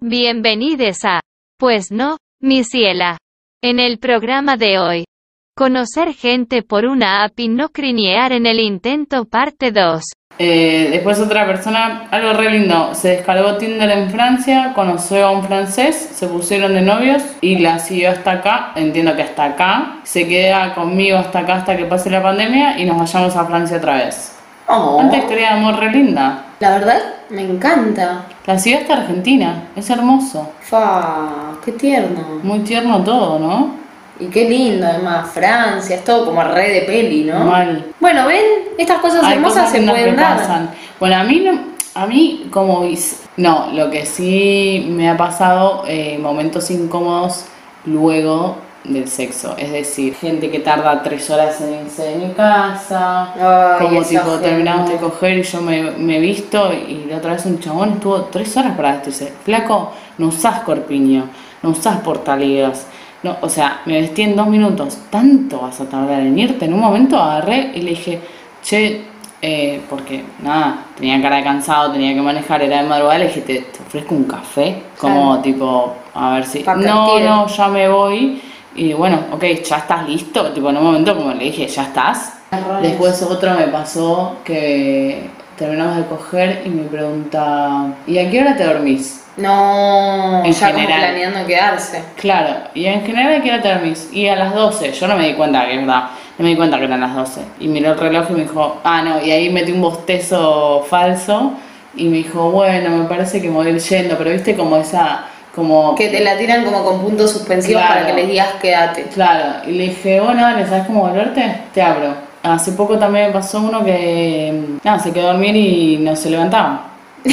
Bienvenides a Pues no, mi ciela. En el programa de hoy, conocer gente por una app y no criñear en el intento parte 2. Después otra persona, algo re lindo, se descargó Tinder en Francia, conoció a un francés, se pusieron de novios y la siguió hasta acá, entiendo que hasta acá, se queda conmigo hasta acá hasta que pase la pandemia y nos vayamos a Francia otra vez. Tanta historia de amor re linda. La verdad, me encanta. La siguió hasta Argentina, es hermoso. Fa, qué tierno. Muy tierno todo, ¿no? Y qué lindo, además, Francia, es todo como re de peli, ¿no? Mal. Bueno, ven, estas cosas Hay hermosas cosas se lindas pueden que dar. pasan. Bueno, a mí como no, lo que sí me ha pasado, momentos incómodos luego del sexo. Es decir, gente que tarda 3 horas en irse de mi casa. Ay, como esa tipo, gente. terminamos de coger y yo me he visto y la otra vez un chabón estuvo 3 horas para vestirse. Flaco, no usás corpiño, no usás portaligas. No, o sea, me vestí en 2 minutos. ¿Tanto vas a tardar en irte? En un momento agarré y le dije, che, porque nada, tenía cara de cansado, tenía que manejar, era de madrugada, le dije, te ofrezco un café, como Claro. tipo, a ver si... Pa' No, partir. no, ya me voy. Y bueno, ok, ya estás listo, tipo en un momento como le dije, ya estás. Después otro me pasó que terminamos de coger y me pregunta, ¿y a qué hora te dormís? No, En ya general. como planeando quedarse. Claro, y en general ¿a qué hora te dormís? Y a las 12, yo no me di cuenta que es verdad, no me di cuenta que eran las 12. Y miró el reloj y me dijo, ah no, y ahí metí un bostezo falso y me dijo, bueno, me parece que me voy a ir yendo, pero viste como esa, como... Que te la tiran como con puntos suspensivos Claro. para que les digas quédate. Claro, y le dije, bueno, dale, ¿sabes cómo volverte? Te abro. Hace poco también me pasó uno que, nada, se quedó a dormir y no se levantaba.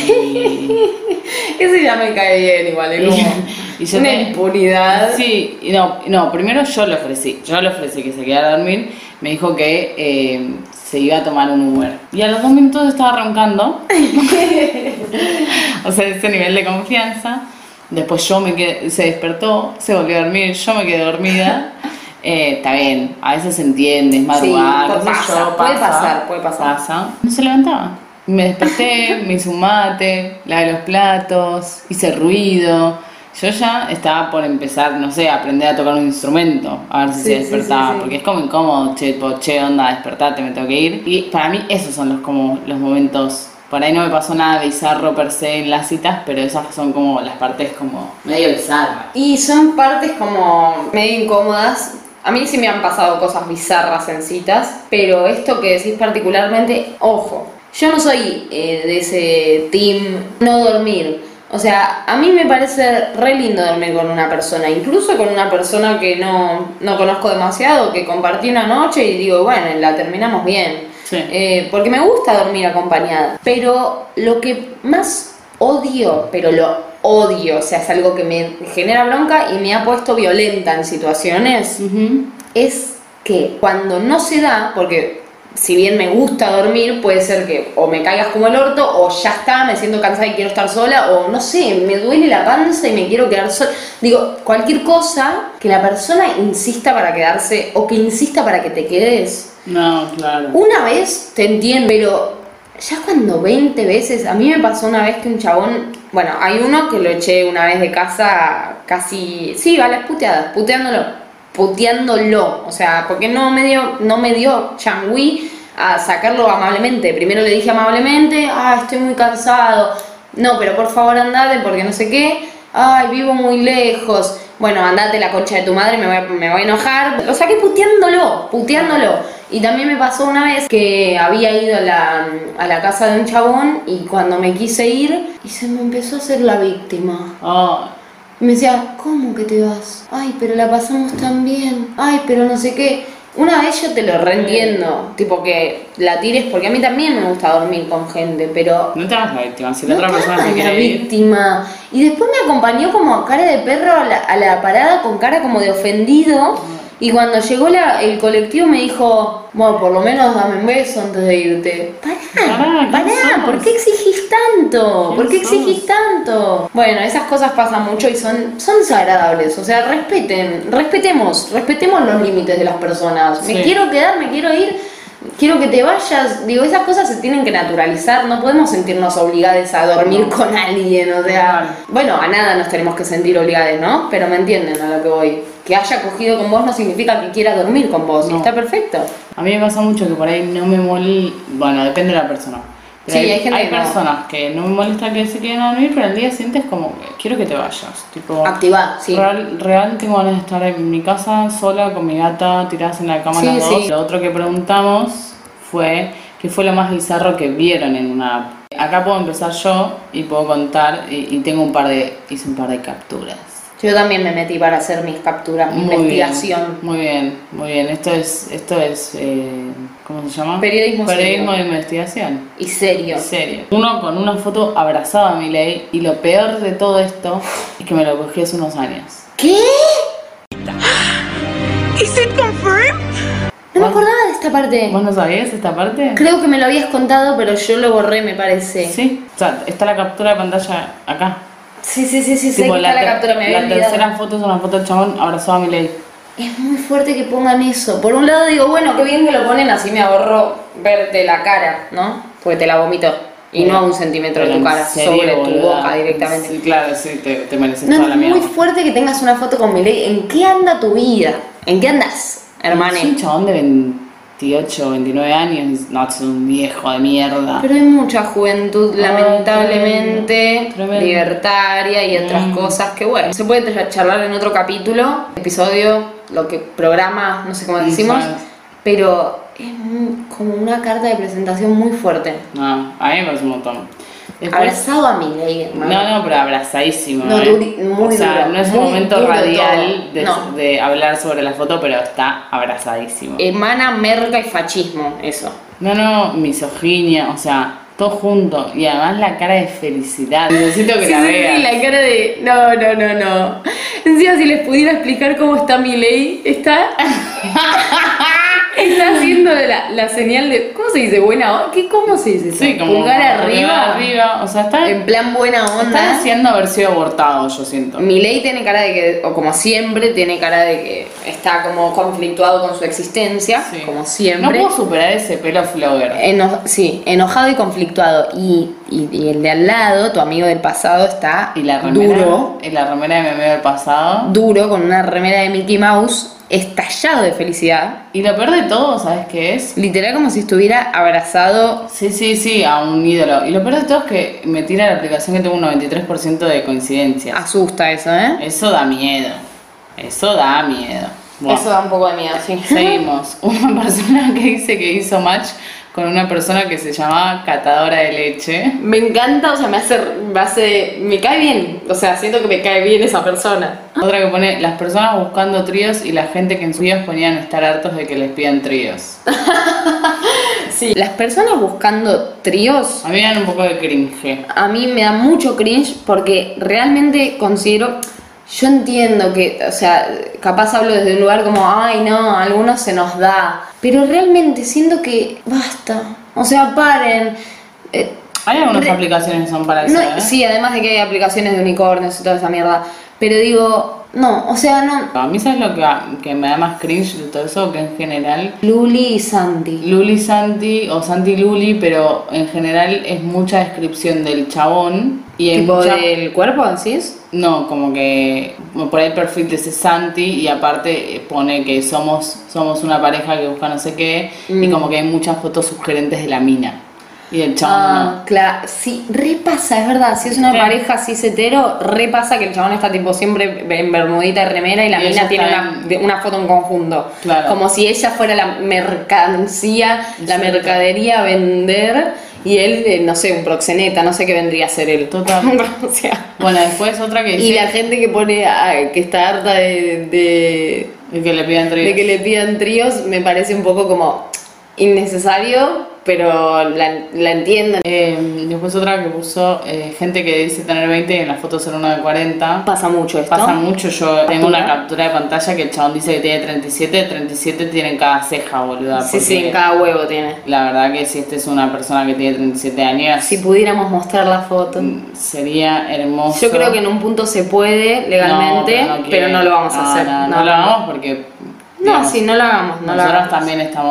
Y, Ese ya me cae bien igual, es como y yo una te- impunidad. Sí, y no, primero yo le ofrecí que se quedara a dormir, me dijo que se iba a tomar un Uber. Y a los 2 minutos estaba roncando, o sea, ese nivel de confianza. Después se despertó, se volvió a dormir, yo me quedé dormida. Está bien, a veces se entiende, es madrugada, Sí, qué sé pasa, yo, puede pasar. No se levantaba. Me desperté, me hice un mate, lavé los platos, hice ruido. Yo ya estaba por empezar, no sé, a aprender a tocar un instrumento, a ver si Sí, se despertaba, sí. porque es como incómodo, che, onda, despertate, me tengo que ir. Y para mí esos son los momentos. Por ahí no me pasó nada bizarro per se en las citas, pero esas son como las partes como medio bizarras. Y son partes como medio incómodas. A mí sí me han pasado cosas bizarras en citas, pero esto que decís particularmente, ojo, yo no soy de ese team no dormir. O sea, a mí me parece re lindo dormir con una persona, incluso con una persona que no conozco demasiado, que compartí una noche y digo, bueno, la terminamos bien. Sí. Porque me gusta dormir acompañada. Pero lo que más odio, pero lo odio, o sea, es algo que me genera bronca y me ha puesto violenta en situaciones, es que cuando no se da, porque si bien me gusta dormir, puede ser que o me caigas como el orto, o ya está, me siento cansada y quiero estar sola, o no sé, me duele la panza y me quiero quedar sola. Digo, cualquier cosa que la persona insista para quedarse o que insista para que te quedes. No, claro. Una vez te entiendo, pero ya cuando 20 veces, a mí me pasó una vez que un chabón, bueno, hay uno que lo eché una vez de casa casi, sí, a las puteadas, puteándolo, o sea, porque no me dio changüí a sacarlo amablemente. Primero le dije amablemente, estoy muy cansado, no, pero por favor andate porque no sé qué, vivo muy lejos, bueno, andate la concha de tu madre, me voy a enojar. Lo saqué puteándolo. Y también me pasó una vez que había ido a la casa de un chabón y cuando me quise ir y se me empezó a hacer la víctima. Oh, Y me decía, ¿cómo que te vas? Ay, pero la pasamos tan bien. Ay, pero no sé qué. Una vez yo te lo reentiendo, tipo que la tires, porque a mí también me gusta dormir con gente, pero no te hagas la víctima, si la no otra te persona hagas se la quiere ir. víctima. Y después me acompañó como cara de perro a la parada con cara como de ofendido. Y cuando llegó el colectivo me dijo, bueno, por lo menos dame un beso antes de irte. Pará, ¿quién sos? ¿Por qué exigís tanto? ¿Por qué ¿Quién exigís tanto? Bueno, esas cosas pasan mucho y son desagradables. O sea, respetemos los límites de las personas. Sí. Me quiero quedar, me quiero ir. quiero que te vayas. Digo, esas cosas se tienen que naturalizar, no podemos sentirnos obligadas a dormir con alguien, o sea, bueno, a nada nos tenemos que sentir obligadas, ¿no? Pero me entienden a lo que voy. Que haya cogido con vos no significa que quiera dormir con vos, y está perfecto. A mí me pasa mucho que por ahí no me molesta, bueno, depende de la persona. Sí, hay personas que no me molesta que se queden a dormir, pero al día siguiente es como, quiero que te vayas. Tipo, activar, sí. Real tengo ganas de estar en mi casa sola con mi gata tiradas en la cama las dos. Sí. Lo otro que preguntamos fue, ¿qué fue lo más bizarro que vieron en una app? Acá puedo empezar yo y puedo contar, y tengo hice un par de capturas. Yo también me metí para hacer mis capturas, mi investigación. Muy bien. Esto es ¿cómo se llama? Periodismo de investigación. Y serio. Uno con una foto abrazada a Milei, y lo peor de todo esto es que me lo cogí hace unos años. ¿Qué? ¿Is it confirmed? No me acordaba de esta parte. ¿Vos no sabías esta parte? Creo que me lo habías contado, pero yo lo borré, me parece. Sí, o sea, está la captura de pantalla acá. Sí, sé que está la captura, me había olvidado. La tercera foto es una foto del chabón abrazado a Milei. Es muy fuerte que pongan eso. Por un lado digo, bueno, qué bien que lo ponen, así me ahorro verte la cara, ¿no? Porque te la vomito. Y no a 1 centímetro de tu cara, sobre tu boca directamente. Sí, claro, sí, te mereces toda la mierda. Es muy fuerte que tengas una foto con Milei. ¿En qué anda tu vida? ¿En qué andas, hermane? Es un chabón de 28, 29 años, no, es un viejo de mierda. Pero hay mucha juventud, lamentablemente, libertaria y otras cosas que, bueno, se puede charlar en otro capítulo, episodio, programa, no sé cómo decimos, pero es como una carta de presentación muy fuerte. No, a mí me parece un montón. Después, abrazado a Milei, hermano. No, pero abrazadísimo. No, muy o sea, duro, no es un momento radial de de hablar sobre la foto, pero está abrazadísimo. Emana merca y fascismo, eso. No, misoginia, o sea, todo junto. Y además la cara de felicidad. Necesito que la veas. Sí, la cara de... No. Encima, si les pudiera explicar cómo está Milei, está haciendo la señal de... ¿Cómo se dice? ¿Buena onda? ¿Cómo se dice eso? Sí, como pulgar arriba. O sea, está en plan buena onda. Está haciendo haber sido abortado, yo siento. Milei tiene cara de que, o como siempre, tiene cara de que está como conflictuado con su existencia, como siempre. No puedo superar ese pelo flogger. Enojado y conflictuado. Y el de al lado, tu amigo del pasado, está duro. Y la remera de mi amigo del pasado. Duro, con una remera de Mickey Mouse, estallado de felicidad. Y lo peor de todo, ¿sabes qué es? Literal como si estuviera abrazado. Sí, a un ídolo. Y lo peor de todo es que me tira la aplicación que tengo un 93% de coincidencias. Asusta eso, ¿eh? Eso da miedo. Bueno, eso da un poco de miedo, sí. Seguimos. Una persona que dice que hizo match con una persona que se llamaba catadora de leche. Me encanta, o sea, me cae bien, o sea, siento que me cae bien esa persona. Otra que pone, las personas buscando tríos y la gente que en sus videos ponían estar hartos de que les pidan tríos. Sí, las personas buscando tríos... A mí me dan un poco de cringe. A mí me da mucho cringe porque realmente considero... Yo entiendo que, o sea, capaz hablo desde un lugar como, ay no, a algunos se nos da, pero realmente siento que basta, o sea, paren. Hay algunas aplicaciones que son para eso, Sí, además de que hay aplicaciones de unicornios y toda esa mierda, pero digo, no, o sea, no. A mí, ¿sabes lo que me da más cringe de todo eso? Que en general... Luli y Santi. Luli Santi o Santi Luli, pero en general es mucha descripción del chabón. Y ¿Tipo del cuerpo, decís? No, como que por ahí el perfil de ese Santi y aparte pone que somos una pareja que busca no sé qué y como que hay muchas fotos sugerentes de la mina. Y el chabón no. Claro, sí, repasa, es verdad. Si es una pareja así hetero, repasa que el chabón está tipo siempre en bermudita y remera y la mina tiene una foto en conjunto. Claro. Como si ella fuera la mercancía, la mercadería a vender y él, no sé, un proxeneta, no sé qué vendría a ser él. Total. O sea, bueno, después otra que dice... Y la gente que pone que está harta de que le pidan tríos. De que le pidan tríos, me parece un poco como innecesario, pero la entiendo. Después otra que puso gente que dice tener 20 y en la foto ser uno de 40. Pasa mucho esto. Pasa mucho. Yo tengo una captura de pantalla que el chabón dice que tiene 37 tiene en cada ceja, boluda. Sí, en cada huevo tiene. La verdad que si esta es una persona que tiene 37 años... Si pudiéramos mostrar la foto. Sería hermoso. Yo creo que en un punto se puede legalmente, pero no lo vamos a hacer. No lo hagamos porque... No, sí, no lo hagamos. Nosotros también estamos...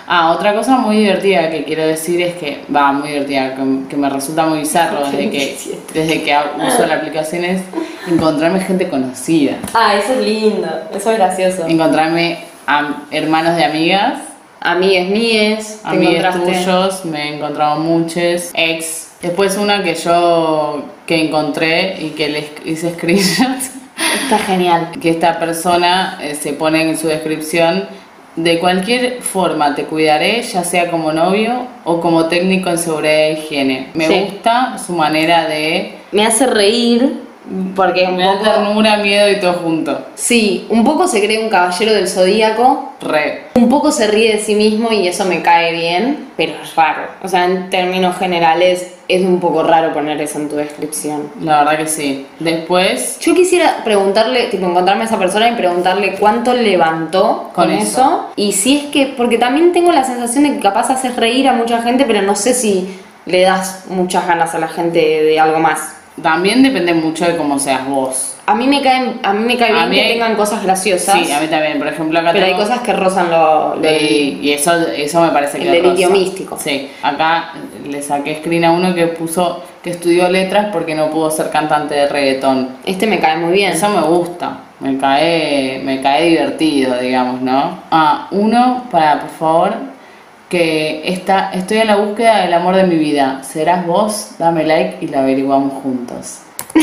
Otra cosa muy divertida que quiero decir es que, muy divertida, que me resulta muy bizarro desde que uso la aplicación es encontrarme gente conocida. Eso es lindo, eso es gracioso. Encontrarme a hermanos de amigas. Amigues míes, amigues tuyos, me he encontrado muchos, ex. Después una que encontré y que le hice screenshot. Está genial. Que esta persona se pone en su descripción: de cualquier forma te cuidaré, ya sea como novio o como técnico en seguridad e higiene. Me gusta su manera de... Me hace reír. Porque me da ternura, miedo y todo junto. Sí, un poco se cree un caballero del zodíaco. Un poco se ríe de sí mismo y eso me cae bien, pero es raro. O sea, en términos generales es un poco raro poner eso en tu descripción. La verdad que sí. Después... yo quisiera preguntarle, encontrarme a esa persona y preguntarle cuánto levantó con eso. Y si es que, porque también tengo la sensación de que capaz haces reír a mucha gente, pero no sé si le das muchas ganas a la gente de algo más. También depende mucho de cómo seas vos. A mí me cae bien que tengan cosas graciosas. Sí, a mí también. Por ejemplo, acá pero hay cosas que rozan y eso me parece que el delirio místico. Sí. Acá le saqué screen a uno que puso que estudió letras porque no pudo ser cantante de reggaetón. Me cae muy bien. Eso me gusta. Me cae divertido, digamos, ¿no? Uno, por favor, que estoy en la búsqueda del amor de mi vida. ¿Serás vos? Dame like y lo averiguamos juntos.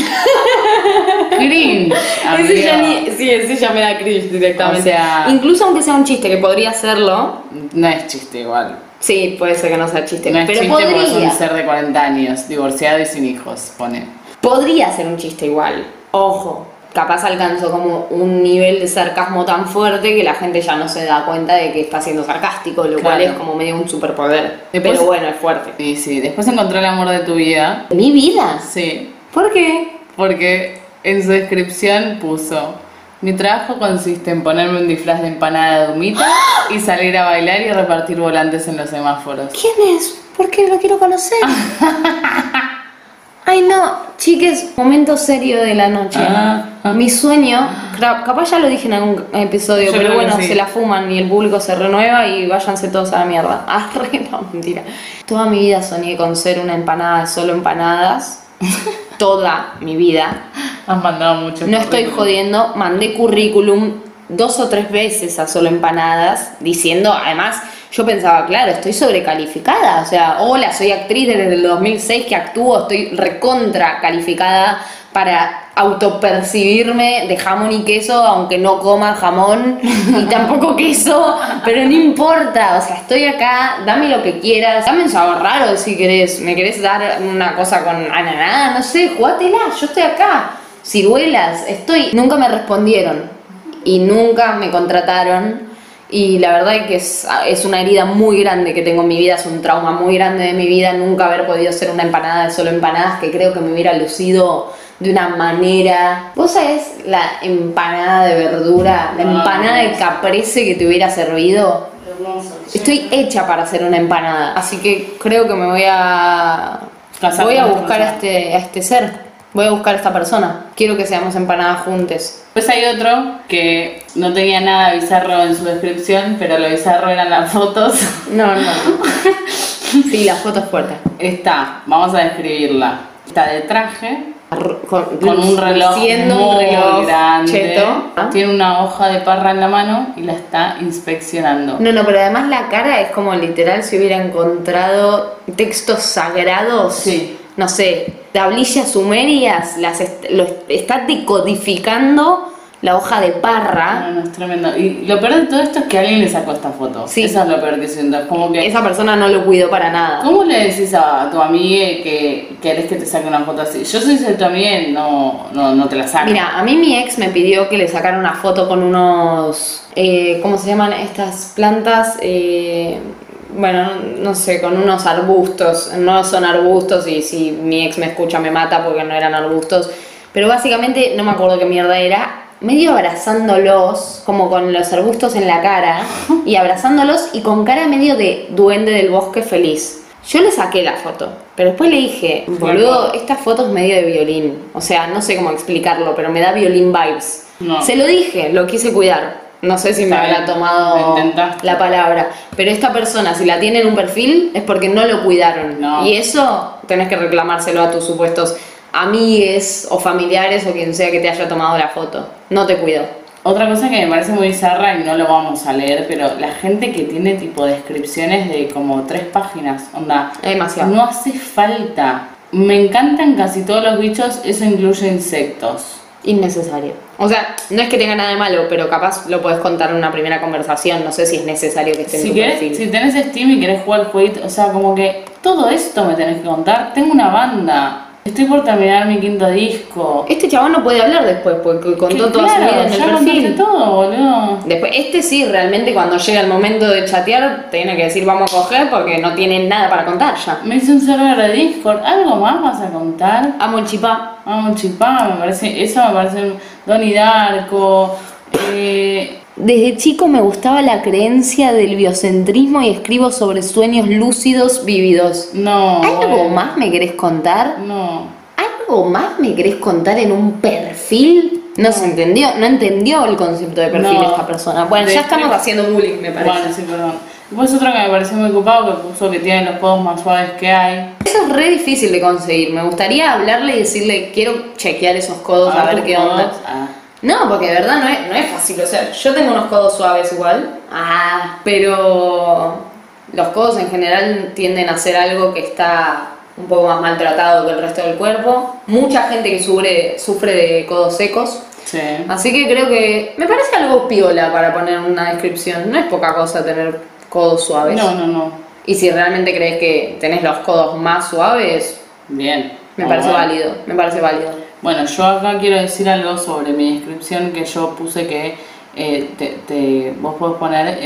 Cringe, ese ya me da cringe directamente. O sea, incluso aunque sea un chiste, que podría serlo. No es chiste igual. Sí, puede ser que no sea chiste. No es pero chiste podría. porque es un ser de 40 años, divorciado y sin hijos, pone. Podría ser un chiste igual. Ojo. Capaz alcanzó como un nivel de sarcasmo tan fuerte que la gente ya no se da cuenta de que está siendo sarcástico, lo cual es como medio un superpoder. Pero bueno, es fuerte. Sí. Después encontré el amor de tu vida. ¿Mi vida? Sí. ¿Por qué? Porque en su descripción puso: mi trabajo consiste en ponerme un disfraz de empanada de humita y salir a bailar y repartir volantes en los semáforos. ¿Quién es? ¿Por qué lo quiero conocer? Ay no, chiques, momento serio de la noche. Mi sueño, capaz ya lo dije en algún episodio, pero bueno, sí. Se la fuman y el público se renueva y váyanse todos a la mierda. No, mentira. Toda mi vida soñé con ser una empanada de solo empanadas. Toda mi vida. Has mandado mucho. No estoy jodiendo, mandé currículum 2 o 3 veces a solo empanadas, diciendo, además, yo pensaba, claro, estoy sobrecalificada, o sea, hola, soy actriz desde el 2006 que actúo, estoy recontra calificada para autopercibirme de jamón y queso, aunque no coma jamón y tampoco queso, pero no importa, o sea, estoy acá, dame lo que quieras, dame un sabor raro si querés, me querés dar una cosa con ananá, no sé, jugátela, yo estoy acá, ciruelas, nunca me respondieron y nunca me contrataron. Y la verdad es que es una herida muy grande que tengo en mi vida, es un trauma muy grande de mi vida, nunca haber podido ser una empanada de solo empanadas, que creo que me hubiera lucido de una manera. ¿Vos sabés la empanada de verdura, la empanada de caprese que te hubiera servido? Hermoso. Estoy hecha para hacer una empanada, así que creo que me voy a buscar a este ser. Voy a buscar a esta persona. Quiero que seamos empanadas juntos. Pues hay otro que no tenía nada bizarro en su descripción, pero lo bizarro eran las fotos. No. Sí, la foto es fuerte. Vamos a describirla. Está de traje, con un reloj muy grande. Cheto. Tiene una hoja de parra en la mano y la está inspeccionando. No, pero además la cara es como literal si hubiera encontrado textos sagrados. Sí. No sé, tablillas sumerias, lo está decodificando la hoja de parra. No, es tremendo. Y lo peor de todo esto es que alguien le sacó esta foto. Sí. Eso es lo peor que siento. Es como que... esa persona no lo cuidó para nada. ¿Cómo le decís a tu amiga que querés que te saque una foto así? Yo soy tu amiga y no te la saco. Mira, a mí mi ex me pidió que le sacara una foto con unos... ¿cómo se llaman estas plantas? Bueno, no sé, con unos arbustos. No son arbustos y si mi ex me escucha me mata porque no eran arbustos. Pero básicamente, no me acuerdo qué mierda era, medio abrazándolos, como con los arbustos en la cara, y abrazándolos y con cara medio de duende del bosque feliz. Yo le saqué la foto, pero después le dije, boludo, esta foto es medio de violín. O sea, no sé cómo explicarlo, pero me da violín vibes. No. Se lo dije, lo quise cuidar. no sé si me Está habrá bien, tomado lo intentaste. la palabra, pero esta persona, si la tiene en un perfil, es porque no lo cuidaron. No. Y eso tenés que reclamárselo a tus supuestos amigues o familiares o quien sea que te haya tomado la foto. No te cuidó. Otra cosa que me parece muy bizarra y no lo vamos a leer, pero la gente que tiene tipo descripciones de como 3 páginas, onda, Es demasiado. no hace falta. Me encantan casi todos los bichos, eso incluye insectos. Innecesario. O sea, no es que tenga nada de malo, pero capaz lo podés contar en una primera conversación. No sé si es necesario que esté en Si tu querés, perfil. si tenés Steam y querés jugar jueguito, o sea, como que todo esto me tenés que contar. Tengo una banda, estoy por terminar mi 5º disco. Este chabón no puede hablar después porque contó Que toda su claro, vida en el ya perfil. contaste todo, boludo. Después, este sí, realmente cuando llega el momento de chatear, tiene que decir vamos a coger porque no tiene nada para contar ya. Me hice un server de Discord, ¿algo más vas a contar? Amo el chipá. Vamos, chipá, me parece, eso me parece Donnie Darko. Desde chico me gustaba la creencia del biocentrismo y escribo sobre sueños lúcidos vívidos. No. ¿Algo bueno, más me querés contar? No. ¿Algo más me querés contar en un perfil? No se entendió, no entendió el concepto de perfil No. esta persona. Bueno, De ya estamos tres- haciendo bullying, me parece. Bueno, sí, perdón. Después otro que me pareció muy ocupado que puso que tiene los codos más suaves que hay. Eso es re difícil de conseguir. Me gustaría hablarle y decirle, quiero chequear esos codos a ver tus qué onda. codos, ah. No, porque de verdad no es fácil. O sea, yo tengo unos codos suaves igual. Pero los codos en general tienden a ser algo que está un poco más maltratado que el resto del cuerpo. Mucha gente que sufre de codos secos. Sí. Así que creo que me parece algo piola para poner una descripción. No es poca cosa tener codos suaves. No. Y si realmente crees que tenés los codos más suaves, Bien. me parece Bueno. válido. Me parece válido. Bueno, yo acá quiero decir algo sobre mi descripción que yo puse que vos podés poner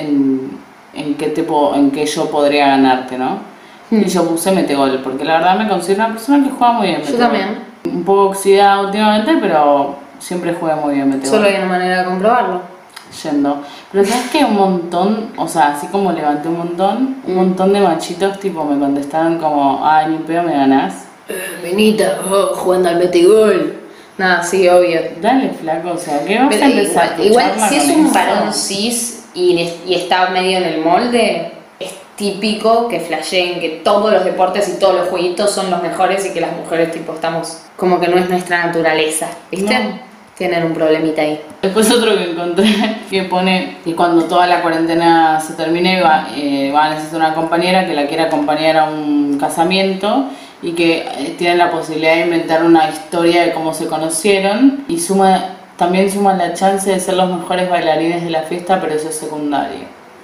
en qué yo podría ganarte, ¿no? Y yo puse metegol, porque la verdad me considero una persona que juega muy bien Yo metegol. también. Un poco oxidada últimamente, pero siempre juega muy bien metegol. Solo hay una manera de comprobarlo. Yendo. Pero sabes que un montón, o sea, así como levanté un montón de machitos tipo me contestaron como, ay, ni pedo me ganás. Benita, jugando al metegol. Nada, sí, obvio. Dale, flaco, o sea, ¿qué vas Pero a empezar? igual ¿Tu charla si es con un eso? varón cis y está medio en el molde, es típico que flasheen que todos los deportes y todos los jueguitos son los mejores y que las mujeres tipo estamos como que no es nuestra naturaleza, ¿viste? No. Tienen un problemita ahí. Después otro que encontré que pone que cuando toda la cuarentena se termine va a necesitar una compañera que la quiera acompañar a un casamiento y que tienen la posibilidad de inventar una historia de cómo se conocieron y también suma la chance de ser los mejores bailarines de la fiesta, pero eso es secundario.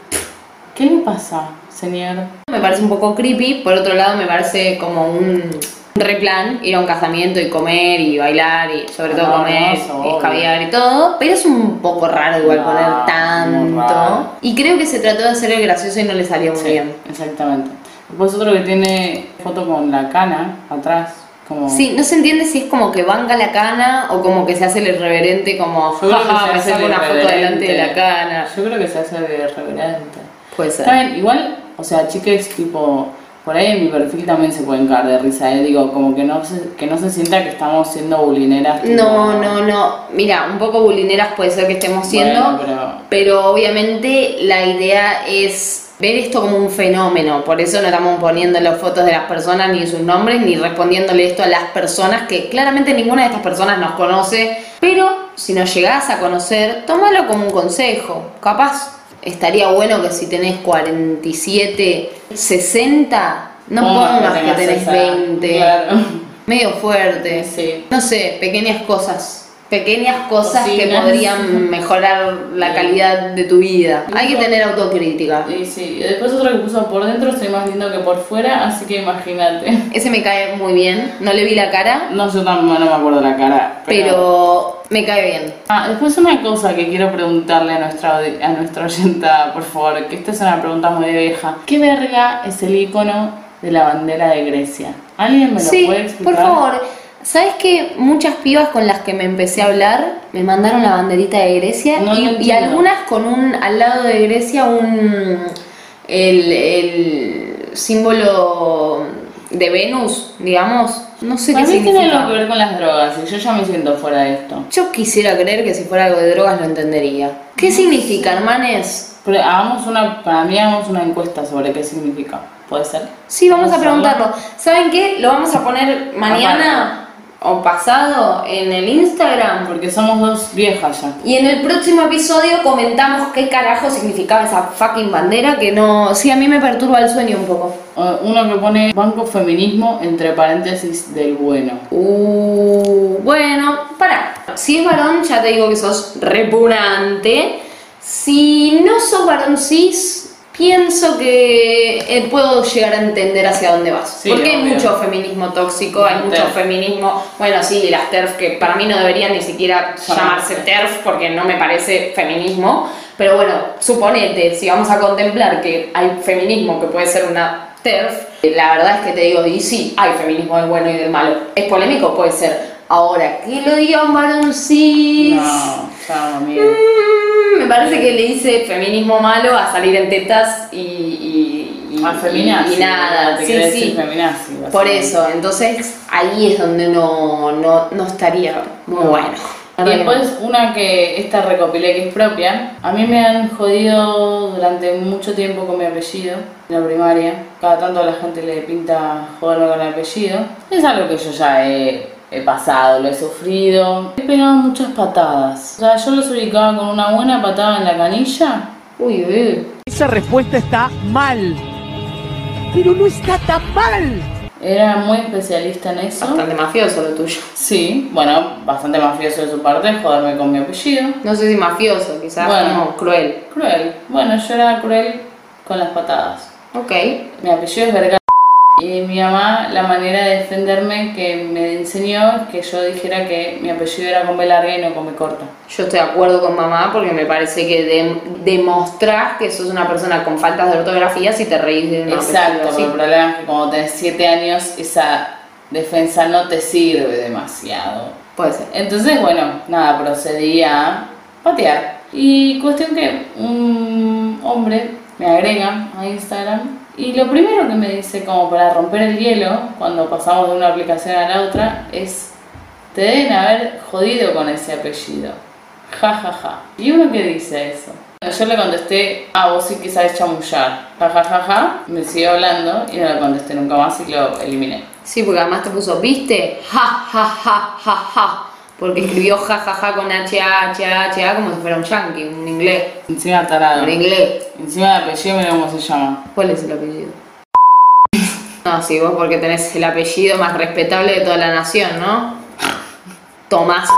¿Qué le pasa, señor? Me parece un poco creepy, por otro lado me parece como un replan ir a un casamiento y comer y bailar y sobre todo No, comer, no, y obvio. escabiar y todo, pero es un poco raro igual No, poner muy tanto. raro. Y creo que se trató de hacer el gracioso y no le salió muy Sí, bien. exactamente. Después otro que tiene foto con la cana atrás, como... Sí, no se entiende si es como que vanga la cana o como que se hace el irreverente como Yo creo que jaja, se me hace saco el una foto irreverente. delante de la cana. Yo creo que se hace de reverente. Puede ser. Está bien, igual, o sea, chiques, tipo, por ahí en mi perfil también se pueden caer de risa, digo, como que no se sienta que estamos siendo bulineras. tipo- No. Mira, un poco bulineras puede ser que estemos siendo, Bueno, pero obviamente la idea es ver esto como un fenómeno. Por eso no estamos poniendo las fotos de las personas ni sus nombres, ni respondiéndole esto a las personas que claramente ninguna de estas personas nos conoce. Pero si nos llegás a conocer, tómalo como un consejo. Capaz estaría bueno que si tenés 47, 60, no pongas que tenés esa- 20. Claro. Medio fuerte. Sí. No sé, pequeñas cosas. Pequeñas cosas que Cocinas. podrían mejorar la calidad de tu vida. Hay que tener autocrítica. Y sí, y después otro que puso por dentro, estoy más lindo que por fuera, así que imagínate. Ese me cae muy bien. No le vi la cara, No, yo tampoco no me acuerdo la cara. pero me cae bien. Después una cosa que quiero preguntarle a nuestra oyenta, por favor, que esta es una pregunta muy vieja. ¿Qué verga es el icono de la bandera de Grecia? ¿Alguien me lo Sí, puede explicar? por favor. ¿Sabes que muchas pibas con las que me empecé a hablar me mandaron la banderita de Grecia? No lo y entiendo. algunas con al lado de Grecia el símbolo de Venus, digamos. No sé qué Para mí tiene significa. algo que ver con las drogas y yo ya me siento fuera de esto. Yo quisiera creer que si fuera algo de drogas lo entendería. ¿Qué significa, hermanes? Pero para mí hagamos una encuesta sobre qué significa. ¿Puede ser? Sí, vamos a hacerlo? preguntarlo. ¿Saben qué? Lo vamos a poner mañana o pasado en el Instagram. Porque somos dos viejas ya. Y en el próximo episodio comentamos qué carajo significaba esa fucking bandera que no... Sí, a mí me perturba el sueño un poco. Uno que pone banco feminismo entre paréntesis del bueno. Bueno, pará. Si es varón, ya te digo que sos repugnante. Si no sos varón cis, pienso que puedo llegar a entender hacia dónde vas. Sí, porque hay obvio. mucho feminismo tóxico, hay mucho TERF. feminismo... Bueno, sí, las TERF, que para mí no deberían ni siquiera llamarse TERF porque no me parece feminismo. Pero bueno, suponete, si vamos a contemplar que hay feminismo que puede ser una TERF, la verdad es que te digo, y sí, hay feminismo del bueno y del malo. ¿Es polémico? Puede ser. Ahora, ¿qué lo diga un varón cis? No, ya, amigo. Me parece que le dice feminismo malo a salir en tetas y feminazi. y nada. Te Sí, quiere sí. decir feminazi, Por básicamente. eso, entonces ahí es donde no estaría muy bueno. Y después una que esta recopilé que es propia. A mí me han jodido durante mucho tiempo con mi apellido en la primaria. Cada tanto a la gente le pinta joderme con el apellido. Es algo que yo ya he pasado, lo he sufrido. He pegado muchas patadas. O sea, yo los ubicaba con una buena patada en la canilla. Uy. Esa respuesta está mal. Pero no está tan mal. Era muy especialista en eso. Bastante mafioso lo tuyo. Sí, bueno, bastante mafioso de su parte, joderme con mi apellido. No sé si mafioso, quizás Bueno. como cruel. Cruel. Bueno, yo era cruel con las patadas. Ok. Mi apellido es Vergara y mi mamá, la manera de defenderme que me enseñó es que yo dijera que mi apellido era con B larga y no con B corta. Yo estoy de acuerdo con mamá porque me parece que demostrás que sos una persona con faltas de ortografía si te reís de una Exacto, apellido pero el problema es que cuando tenés 7 años esa defensa no te sirve demasiado. Puede ser. Entonces, bueno, nada, procedí a patear. Y cuestión que un hombre me agrega a Instagram y lo primero que me dice como para romper el hielo cuando pasamos de una aplicación a la otra es: te deben haber jodido con ese apellido. Ja, ja, ja. ¿Y uno qué dice eso? Yo le contesté: vos sí que sabes chamullar. Ja, ja, ja, ja. Me siguió hablando y no le contesté nunca más y lo eliminé. Sí, porque además te puso, ¿viste? Ja, ja, ja, ja, ja. Porque escribió ja, ja, ja con H-A como si fuera un yankee, un inglés. Encima tarado. Un inglés. Encima de apellido, mira cómo se llama. ¿Cuál es el apellido? No, sí, vos porque tenés el apellido más respetable de toda la nación, ¿no? Tomás.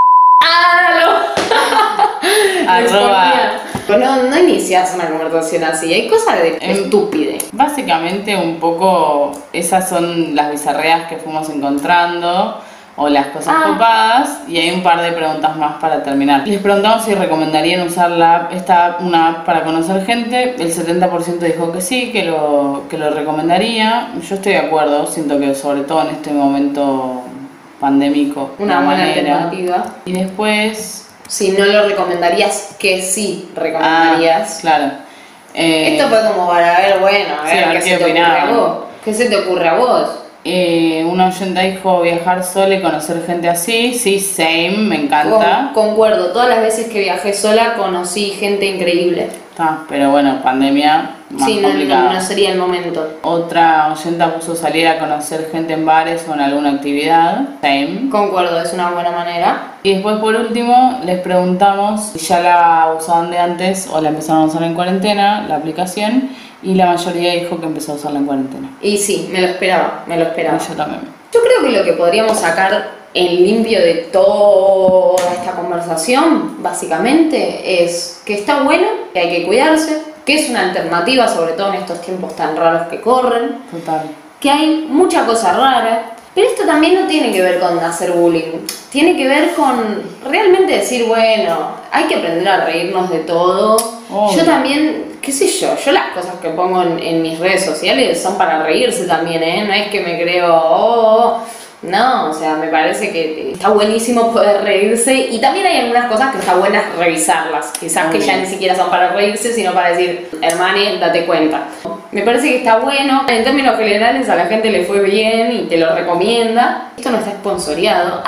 Arroba. Pero no inicias una conversación así, hay cosas de estúpide. Básicamente un poco esas son las bizarreas que fuimos encontrando o las cosas copadas y hay un par de preguntas más para terminar. Les preguntamos si recomendarían usar una app para conocer gente. El 70% dijo que sí, que lo recomendaría. Yo estoy de acuerdo, siento que sobre todo en este momento pandémico. Una de buena manera. alternativa. Y después... Si no lo recomendarías, que sí recomendarías. Claro. Esto fue como para ver, bueno, a sí, ver a ver qué qué se te ocurre a opinaban. vos. ¿Qué se te ocurre a vos? Una oyenta dijo viajar sola y conocer gente así. Sí, same, me encanta. Concuerdo, todas las veces que viajé sola conocí gente increíble. Pero bueno, pandemia, más Sí, no complicada. sería el momento. Otra oyenta puso salir a conocer gente en bares o en alguna actividad. Same. Concuerdo, es una buena manera. Y después por último les preguntamos si ya la usaban de antes o la empezaron a usar en cuarentena, la aplicación, y la mayoría dijo que empezó a usarla en cuarentena. Y sí, me lo esperaba. Y yo también. Yo creo que lo que podríamos sacar en limpio de toda esta conversación, básicamente, es que está bueno, que hay que cuidarse, que es una alternativa, sobre todo en estos tiempos tan raros que corren, Total. que hay mucha cosa rara, pero esto también no tiene que ver con hacer bullying, tiene que ver con realmente decir, bueno, hay que aprender a reírnos de todo. Obvio. Yo también, qué sé yo las cosas que pongo en mis redes sociales son para reírse también, ¿eh? No es que me creo, No, o sea, me parece que está buenísimo poder reírse y también hay algunas cosas que está buenas revisarlas. Quizás que ya ni siquiera son para reírse, sino para decir, hermane, date cuenta. Me parece que está bueno. En términos generales a la gente le fue bien y te lo recomienda. Esto no está sponsoreado.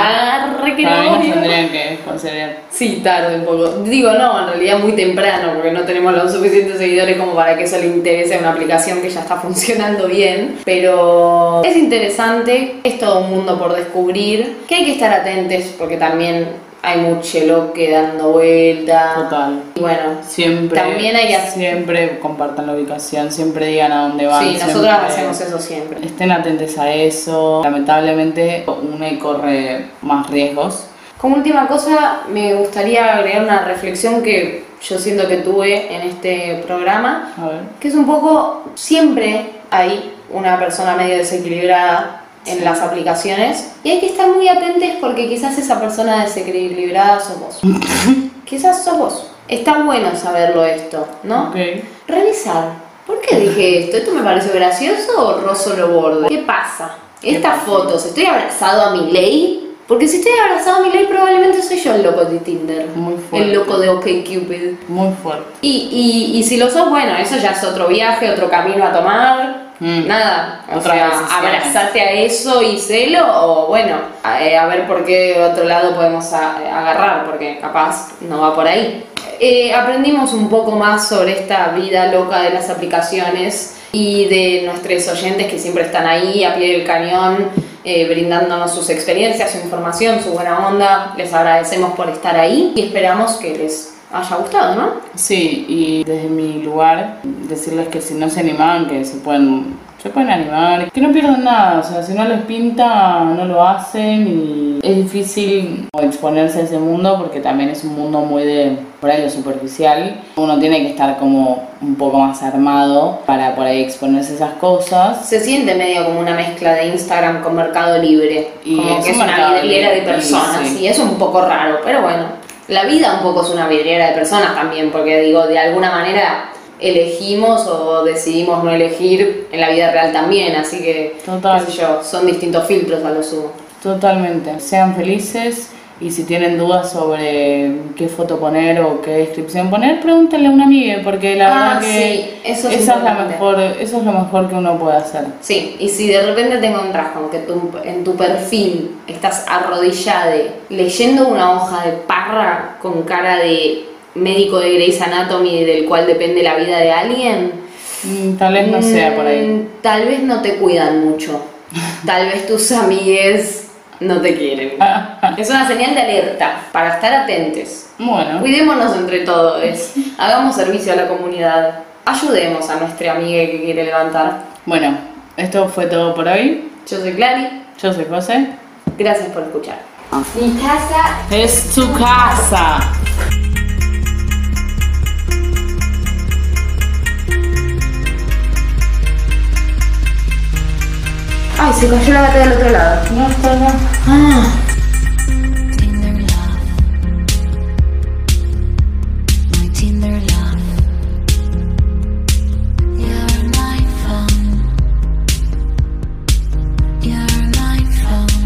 Para mí nos tendrían que sponsorear. Sí, tarde un poco. Digo, no, en realidad muy temprano, porque no tenemos los suficientes seguidores como para que eso le interese a una aplicación que ya está funcionando bien. Pero es interesante, es todo un mundo por descubrir, que hay que estar atentos porque también hay mucho loque dando vuelta. Total. Y bueno, Siempre, también hay que siempre compartan la ubicación, siempre digan a dónde van. Sí, nosotras hacemos eso siempre. Estén atentos a eso. Lamentablemente uno corre más riesgos. Como última cosa, me gustaría agregar una reflexión que yo siento que tuve en este programa, A ver. que es un poco, siempre hay una persona medio desequilibrada en las aplicaciones y hay que estar muy atentos porque quizás esa persona desequilibrada sos vos. Quizás sos vos. Está bueno saberlo esto, ¿no? Ok. Revisar. ¿Por qué dije esto? ¿Esto me pareció gracioso o rozo lo borde? ¿Qué pasa? Estas fotos, ¿estoy abrazado a Milei? Porque si estoy abrazado a Milei probablemente soy yo el loco de Tinder. Muy fuerte. El loco de OkCupid. Muy fuerte. Y si lo sos, bueno, eso ya es otro viaje, otro camino a tomar. Nada, o Otra sea, decisión. abrazate a eso y celo, o bueno, a ver por qué otro lado podemos agarrar, porque capaz no va por ahí. Aprendimos un poco más sobre esta vida loca de las aplicaciones y de nuestros oyentes que siempre están ahí a pie del cañón, brindándonos sus experiencias, su información, su buena onda. Les agradecemos por estar ahí y esperamos que les haya gustado, ¿no? Sí, y desde mi lugar, decirles que si no se animaban, que se pueden animar, que no pierdan nada, o sea, si no les pinta, no lo hacen y es difícil exponerse a ese mundo porque también es un mundo muy de, por ahí, lo superficial. Uno tiene que estar como un poco más armado para por ahí exponerse a esas cosas. Se siente medio como una mezcla de Instagram con Mercado Libre, Y como es que es un una mercado vidriera de libre, personas, sí. y es un poco raro, pero bueno. La vida un poco es una vidriera de personas también, porque digo, de alguna manera elegimos o decidimos no elegir en la vida real también, así que, Total. qué sé yo, son distintos filtros a lo sumo. Totalmente. Sean felices y si tienen dudas sobre qué foto poner o qué descripción poner, pregúntenle a una amiga porque la verdad que sí, eso es esa importante. eso es lo mejor que uno puede hacer. Sí, y si de repente te encontrás con que en tu perfil estás arrodillada leyendo una hoja de parra con cara de médico de Grey's Anatomy del cual depende la vida de alguien, Tal vez no sea por ahí. tal vez no te cuidan mucho. Tal vez tus amigues no te quieren. Es una señal de alerta para estar atentos. Bueno, Cuidémonos entre todos. Hagamos servicio a la comunidad. Ayudemos a nuestra amiga que quiere levantar. bueno, esto fue todo por hoy. Yo soy Clary. Yo soy José. Gracias por escuchar. Mi casa Es tu casa. Ay, se cayó la gata del otro lado. No está acá. Ah. Tinder love. My Tinder love. You're my phone. You're my phone.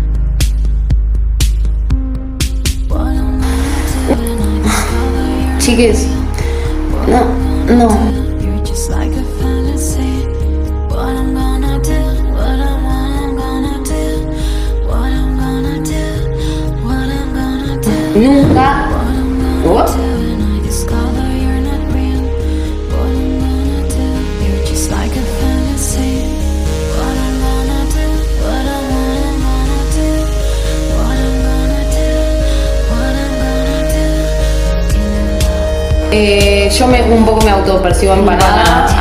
What am I gonna do when I discover you're Chiques, no. You're just like a fantasy. What I'm gonna do, what I'm gonna do, what I'm gonna do, what I'm gonna do, Nunca. what I'm gonna What? do when I discover you're not real. What I'm gonna do, you're just like a fantasy. What I'm gonna do, what I'm gonna do, what I'm gonna do, what I'm gonna do. Yo un poco me autopercibo empanada.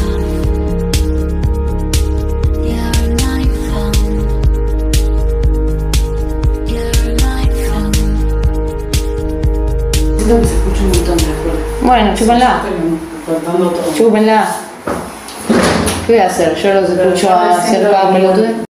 Siento que se escucha un montón de ruido. Bueno, chúpenla. Cortando todo. Chúpenla. ¿Qué voy a hacer? Yo los escucho hacer cada pelotude.